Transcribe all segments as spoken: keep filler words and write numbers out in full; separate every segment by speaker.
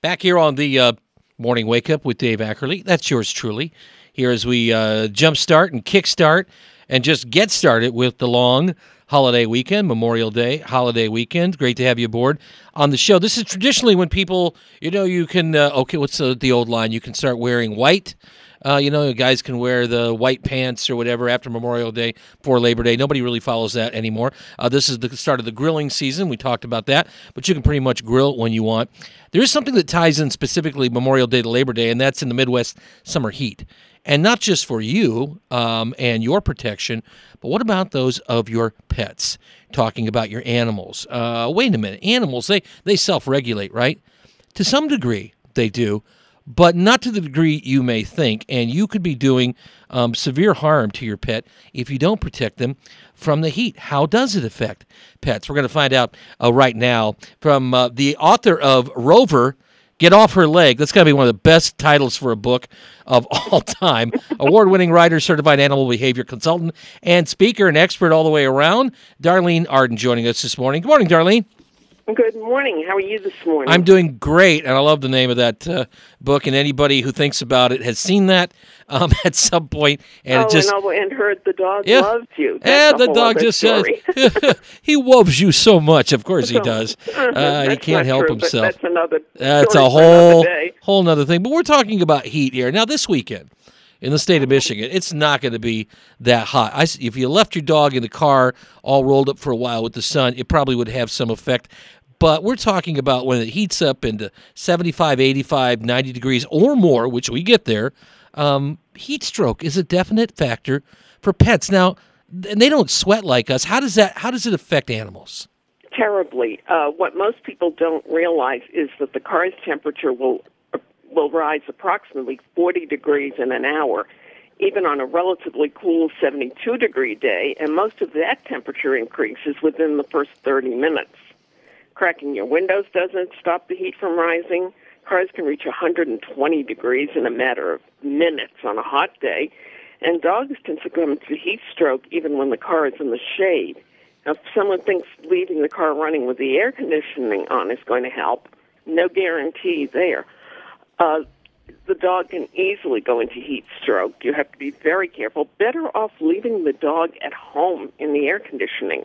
Speaker 1: Back here on the uh, Morning Wake Up with Dave Ackerley. That's yours truly. Here as we uh, jumpstart and kickstart and just get started with the long holiday weekend, Memorial Day holiday weekend. Great to have you aboard on the show. This is traditionally when people, you know, you can, uh, okay, what's the, the old line? You can start wearing white. Uh, you know, guys can wear the white pants or whatever after Memorial Day, before Labor Day. Nobody really follows that anymore. Uh, this is the start of the grilling season. We talked about that, but you can pretty much grill when you want. There is something that ties in specifically Memorial Day to Labor Day, and that's in the Midwest summer heat. And not just for you um, and your protection, but what about those of your pets? Talking about your animals. Uh, wait a minute. Animals, they, they self-regulate, right? To some degree, they do, but not to the degree you may think. And you could be doing um, severe harm to your pet if you don't protect them from the heat. How does it affect pets? We're going to find out uh, right now from uh, the author of Rover, Get Off Her Leg. That's got to be one of the best titles for a book of all time. Award-winning writer, certified animal behavior consultant, and speaker and expert all the way around. Darlene Arden joining us this morning. Good morning, Darlene.
Speaker 2: Good morning. How are you this morning?
Speaker 1: I'm doing great, and I love the name of that uh, book, and anybody who thinks about it has seen that um, at some point. And
Speaker 2: oh,
Speaker 1: it just,
Speaker 2: and, oh, and heard the dog
Speaker 1: yeah,
Speaker 2: loves you.
Speaker 1: Yeah,
Speaker 2: That's
Speaker 1: the
Speaker 2: a whole
Speaker 1: dog
Speaker 2: other
Speaker 1: just
Speaker 2: story.
Speaker 1: says, he loves you so much. Of course he does. Uh,
Speaker 2: That's
Speaker 1: he can't
Speaker 2: not
Speaker 1: help
Speaker 2: true, but
Speaker 1: himself.
Speaker 2: That's another
Speaker 1: That's
Speaker 2: story
Speaker 1: a
Speaker 2: for another
Speaker 1: whole,
Speaker 2: day.
Speaker 1: whole nother thing. But we're talking about heat here. Now, this weekend, in the state of Michigan, it's not going to be that hot. I, if you left your dog in the car all rolled up for a while with the sun, it probably would have some effect. But we're talking about when it heats up into seventy-five, eighty-five, ninety degrees or more, which we get there, um, heat stroke is a definite factor for pets. Now, and they don't sweat like us. How does that? How does it affect animals?
Speaker 2: Terribly. Uh, what most people don't realize is that the car's temperature will will rise approximately forty degrees in an hour, even on a relatively cool seventy-two degree day, and most of that temperature increase is within the first thirty minutes. Cracking your windows doesn't stop the heat from rising. Cars can reach one hundred twenty degrees in a matter of minutes on a hot day, and dogs can succumb to heat stroke even when the car is in the shade. Now, if someone thinks leaving the car running with the air conditioning on is going to help, no guarantee there. Uh, the dog can easily go into heat stroke. You have to be very careful. Better off leaving the dog at home in the air conditioning.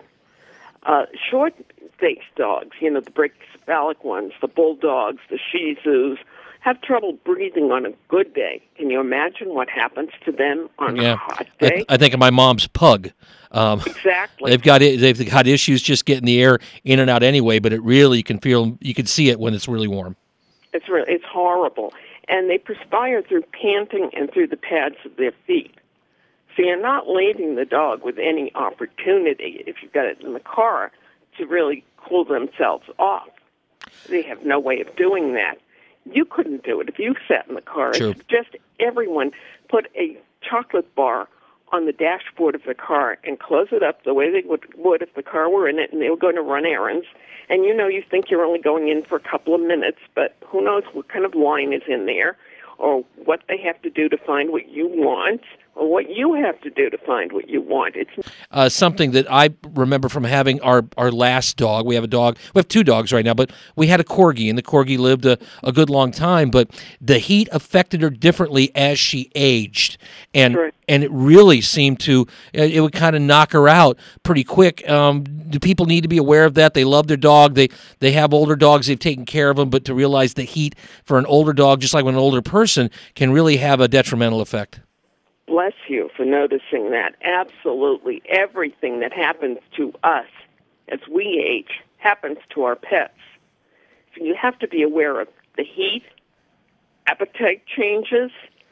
Speaker 2: Uh, short-faced dogs, you know, the brachycephalic ones, the bulldogs, the Shih Tzus, have trouble breathing on a good day. Can you imagine what happens to them on
Speaker 1: yeah.
Speaker 2: a hot
Speaker 1: I,
Speaker 2: day?
Speaker 1: th- I think of my mom's pug. Um,
Speaker 2: exactly.
Speaker 1: They've got they've got issues just getting the air in and out anyway, but it really you can feel you can see it when it's really warm.
Speaker 2: It's really, it's horrible, and they perspire through panting and through the pads of their feet. So you're not leaving the dog with any opportunity, if you've got it in the car, to really cool themselves off. They have no way of doing that. You couldn't do it if you sat in the car.
Speaker 1: True.
Speaker 2: If just everyone put a chocolate bar on the dashboard of the car and close it up the way they would, would if the car were in it and they were going to run errands. And you know, you think you're only going in for a couple of minutes, but who knows what kind of line is in there or what they have to do to find what you want, or what you have to do to find what you want. It's
Speaker 1: uh, something that I remember from having our, our last dog. We have a dog. We have two dogs right now, but we had a Corgi, and the Corgi lived a, a good long time, but the heat affected her differently as she aged, and
Speaker 2: Sure.
Speaker 1: and it really seemed to, it, it would kind of knock her out pretty quick. Um, do people need to be aware of that? They love their dog. They, they have older dogs. They've taken care of them, but to realize the heat for an older dog, just like an older person, can really have a detrimental effect.
Speaker 2: Bless you for noticing that. Absolutely. Everything that happens to us as we age happens to our pets. So you have to be aware of the heat, appetite changes.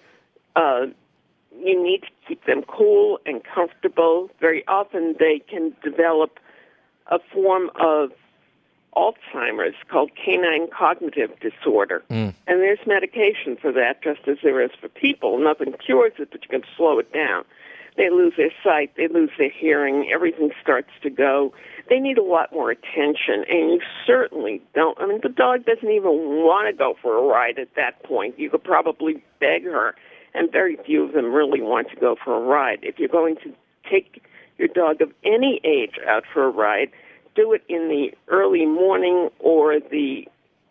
Speaker 2: Uh, you need to keep them cool and comfortable. Very often they can develop a form of Alzheimer's called canine cognitive disorder.
Speaker 1: Mm.
Speaker 2: And there's medication for that, just as there is for people. Nothing cures it, but you can slow it down. They lose their sight, they lose their hearing, everything starts to go. They need a lot more attention, and you certainly don't. I mean, the dog doesn't even want to go for a ride at that point. You could probably beg her, and very few of them really want to go for a ride. If you're going to take your dog of any age out for a ride, do it in the early morning or the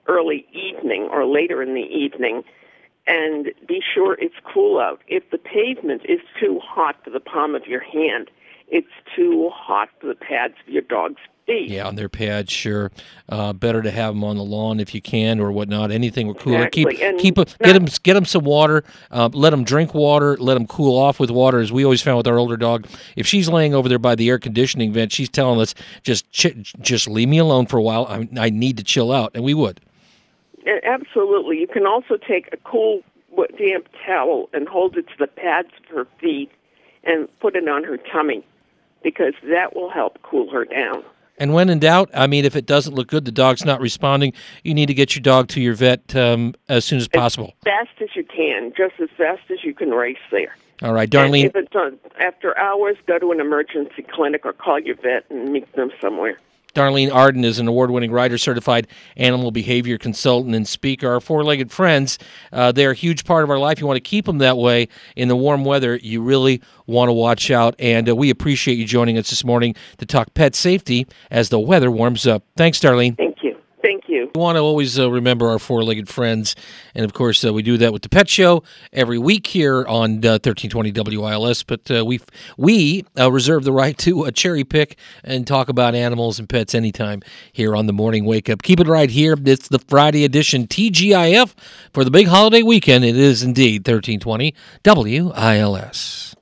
Speaker 2: early evening or later in the evening, and be sure it's cool out. If the pavement is too hot for the palm of your hand, it's too hot for the pads of your dog's feet.
Speaker 1: Yeah, on their pads, sure. Uh, better to have them on the lawn if you can, or whatnot. Anything with cooler.
Speaker 2: Exactly.
Speaker 1: Keep
Speaker 2: And
Speaker 1: keep a, get them get them some water. Uh, let them drink water. Let them cool off with water. As we always found with our older dog, if she's laying over there by the air conditioning vent, she's telling us just ch- just leave me alone for a while. I, I need to chill out, and we would.
Speaker 2: Absolutely. You can also take a cool, damp towel and hold it to the pads of her feet and put it on her tummy, because that will help cool her down.
Speaker 1: And when in doubt, I mean, if it doesn't look good, the dog's not responding, you need to get your dog to your vet um, as soon as possible.
Speaker 2: As fast as you can, just as fast as you can race there.
Speaker 1: All right, Darlene.
Speaker 2: And if it's on, after hours, go to an emergency clinic or call your vet and meet them somewhere.
Speaker 1: Darlene Arden is an award-winning rider-certified animal behavior consultant and speaker. Our four-legged friends, uh, they're a huge part of our life. You want to keep them that way in the warm weather. You really want to watch out, and uh, we appreciate you joining us this morning to talk pet safety as the weather warms up. Thanks, Darlene.
Speaker 2: Thank you. Thank you.
Speaker 1: We want to always uh, remember our four-legged friends, and of course uh, we do that with the Pet Show every week here on uh, thirteen twenty W I L S, but uh, we we uh, reserve the right to uh, cherry pick and talk about animals and pets anytime here on the Morning Wake Up. Keep it right here. It's the Friday edition T G I F for the big holiday weekend. It is indeed thirteen twenty W I L S.